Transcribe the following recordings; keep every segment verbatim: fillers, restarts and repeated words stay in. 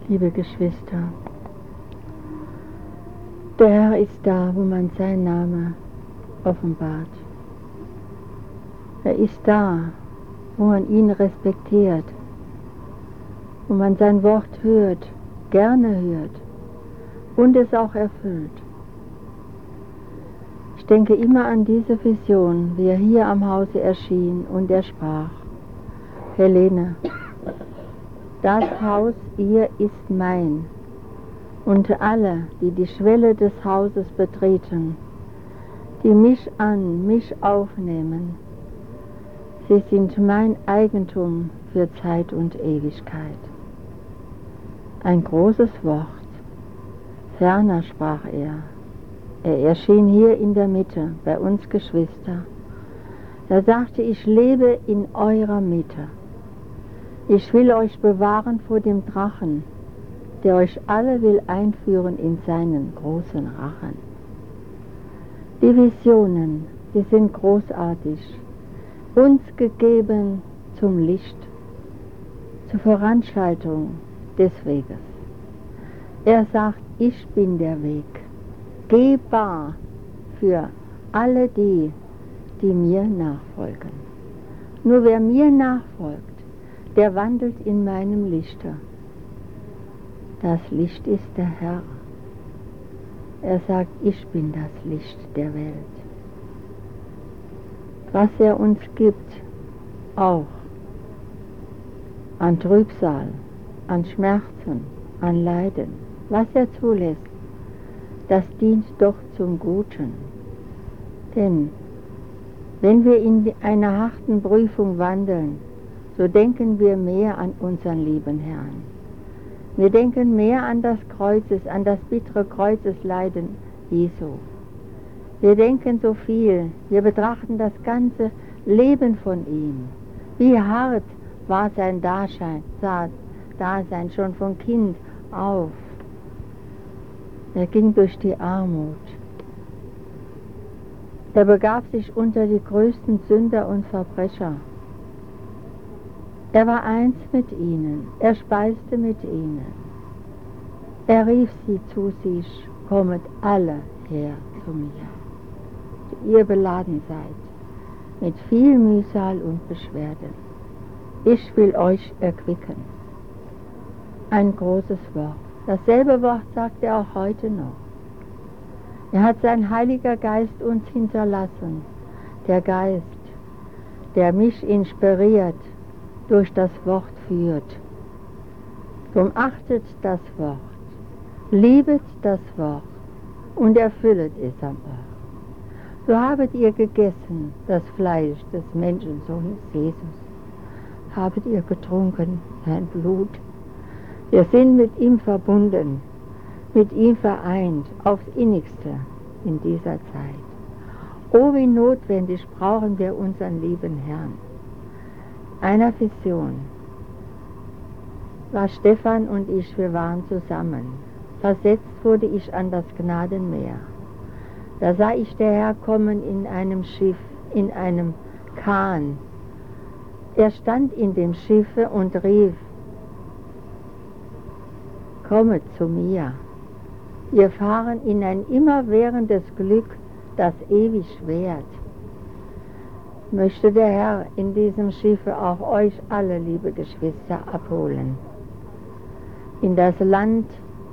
Liebe Geschwister, der Herr ist da, wo man seinen Namen offenbart. Er ist da, wo man ihn respektiert, wo man sein Wort hört, gerne hört und es auch erfüllt. Ich denke immer an diese Vision, wie er hier am Hause erschien und er sprach: Helene, das Haus hier ist mein, und alle, die die Schwelle des Hauses betreten, die mich an, mich aufnehmen, sie sind mein Eigentum für Zeit und Ewigkeit. Ein großes Wort. Ferner sprach er. Er erschien hier in der Mitte, bei uns Geschwister. Er sagte, ich lebe in eurer Mitte. Ich will euch bewahren vor dem Drachen, der euch alle will einführen in seinen großen Rachen. Die Visionen, die sind großartig, uns gegeben zum Licht, zur Voranschreitung des Weges. Er sagt, ich bin der Weg, gehbar für alle die, die mir nachfolgen. Nur wer mir nachfolgt, der wandelt in meinem Lichte. Das Licht ist der Herr. Er sagt, ich bin das Licht der Welt. Was er uns gibt, auch an Trübsal, an Schmerzen, an Leiden, was er zulässt, das dient doch zum Guten. Denn wenn wir in einer harten Prüfung wandeln, so denken wir mehr an unseren lieben Herrn. Wir denken mehr an das Kreuzes, an das bittere Kreuzesleiden Jesu. Wir denken so viel, wir betrachten das ganze Leben von ihm. Wie hart war sein Dasein, Dasein schon von Kind auf. Er ging durch die Armut. Er begab sich unter die größten Sünder und Verbrecher. Er war eins mit ihnen, er speiste mit ihnen. Er rief sie zu sich, kommet alle her zu mir, die ihr beladen seid, mit viel Mühsal und Beschwerden. Ich will euch erquicken. Ein großes Wort. Dasselbe Wort sagt er auch heute noch. Er hat sein Heiliger Geist uns hinterlassen, der Geist, der mich inspiriert, durch das Wort führt. Drum achtet das Wort, liebet das Wort und erfüllet es am Ort. So habet ihr gegessen das Fleisch des Menschensohnes Jesus, habet ihr getrunken sein Blut. Wir sind mit ihm verbunden, mit ihm vereint, aufs Innigste in dieser Zeit. Oh, wie notwendig brauchen wir unseren lieben Herrn. Einer Vision war Stefan und ich, wir waren zusammen. Versetzt wurde ich an das Gnadenmeer. Da sah ich der Herr kommen in einem Schiff, in einem Kahn. Er stand in dem Schiffe und rief, kommet zu mir. Wir fahren in ein immerwährendes Glück, das ewig währt. Möchte der Herr in diesem Schiffe auch euch alle, liebe Geschwister, abholen. In das Land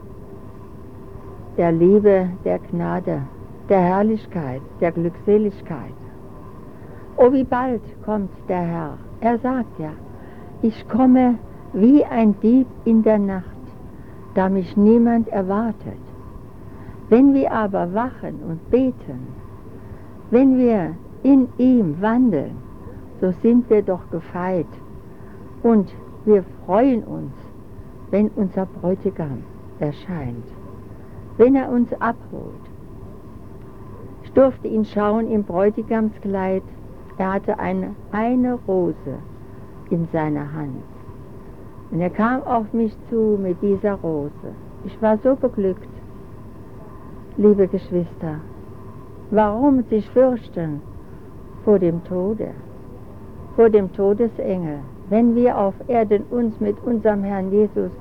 der Liebe, der Gnade, der Herrlichkeit, der Glückseligkeit. Oh, wie bald kommt der Herr. Er sagt ja, ich komme wie ein Dieb in der Nacht, da mich niemand erwartet. Wenn wir aber wachen und beten, wenn wir in ihm wandeln, so sind wir doch gefeit und wir freuen uns, wenn unser Bräutigam erscheint, wenn er uns abholt. Ich durfte ihn schauen im Bräutigamskleid, er hatte eine, eine Rose in seiner Hand und er kam auf mich zu mit dieser Rose. Ich war so beglückt. Liebe Geschwister, warum sich fürchten vor dem Tode, vor dem Todesengel, wenn wir auf Erden uns mit unserem Herrn Jesus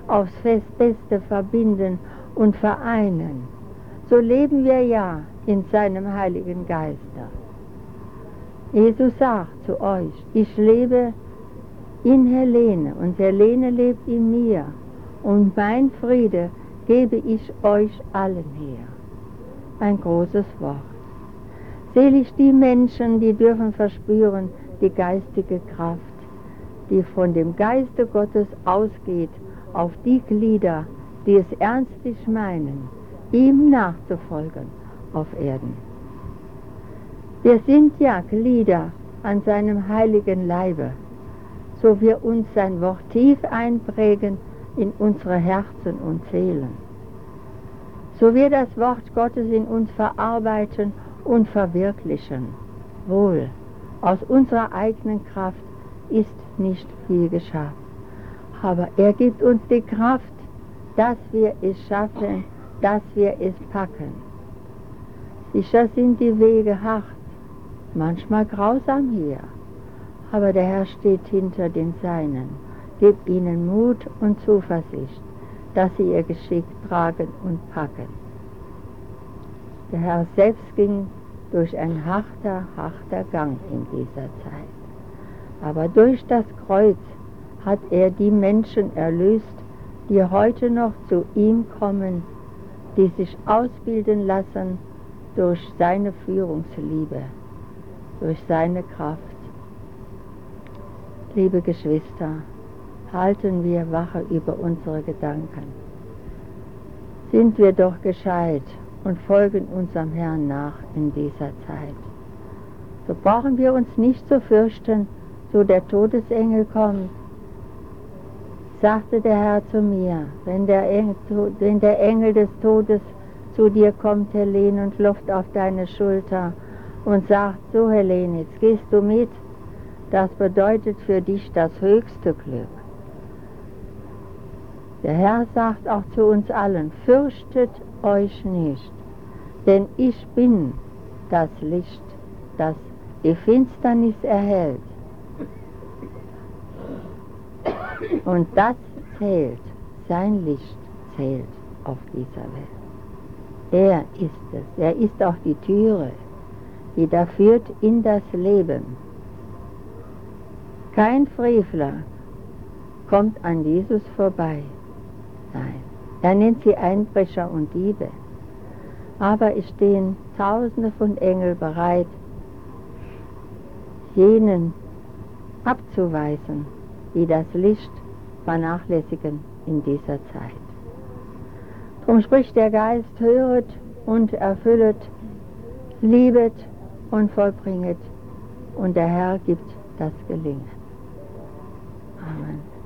aufs Beste verbinden und vereinen. So leben wir ja in seinem Heiligen Geiste. Jesus sagt zu euch, ich lebe in Helene und Helene lebt in mir und mein Friede gebe ich euch allen her. Ein großes Wort. Selig die Menschen, die dürfen verspüren die geistige Kraft, die von dem Geiste Gottes ausgeht auf die Glieder, die es ernstlich meinen, ihm nachzufolgen auf Erden. Wir sind ja Glieder an seinem heiligen Leibe, so wir uns sein Wort tief einprägen in unsere Herzen und Seelen. So wir das Wort Gottes in uns verarbeiten und verwirklichen. Wohl, aus unserer eigenen Kraft ist nicht viel geschafft, aber er gibt uns die Kraft, dass wir es schaffen, dass wir es packen. Sicher sind die Wege hart, manchmal grausam hier, aber der Herr steht hinter den Seinen. Gebt ihnen Mut und Zuversicht, dass sie ihr Geschick tragen und packen. Der Herr selbst ging durch ein harter, harter Gang in dieser Zeit. Aber durch das Kreuz hat er die Menschen erlöst, die heute noch zu ihm kommen, die sich ausbilden lassen durch seine Führungsliebe, durch seine Kraft. Liebe Geschwister, halten wir Wache über unsere Gedanken. Sind wir doch gescheit und folgen unserem Herrn nach in dieser Zeit. So brauchen wir uns nicht zu fürchten, so der Todesengel kommt. Sagte der Herr zu mir, wenn der Engel, wenn der Engel des Todes zu dir kommt, Helene, und klopft auf deine Schulter und sagt, so Helene, jetzt gehst du mit, das bedeutet für dich das höchste Glück. Der Herr sagt auch zu uns allen, fürchtet euch nicht, denn ich bin das Licht, das die Finsternis erhält. Und das zählt, sein Licht zählt auf dieser Welt. Er ist es, er ist auch die Türe, die da führt in das Leben. Kein Frevler kommt an Jesus vorbei. Nein, er nennt sie Einbrecher und Diebe. Aber es stehen Tausende von Engeln bereit, jenen abzuweisen, die das Licht vernachlässigen in dieser Zeit. Drum spricht der Geist, höret und erfüllet, liebet und vollbringet, und der Herr gibt das Gelingen. Amen.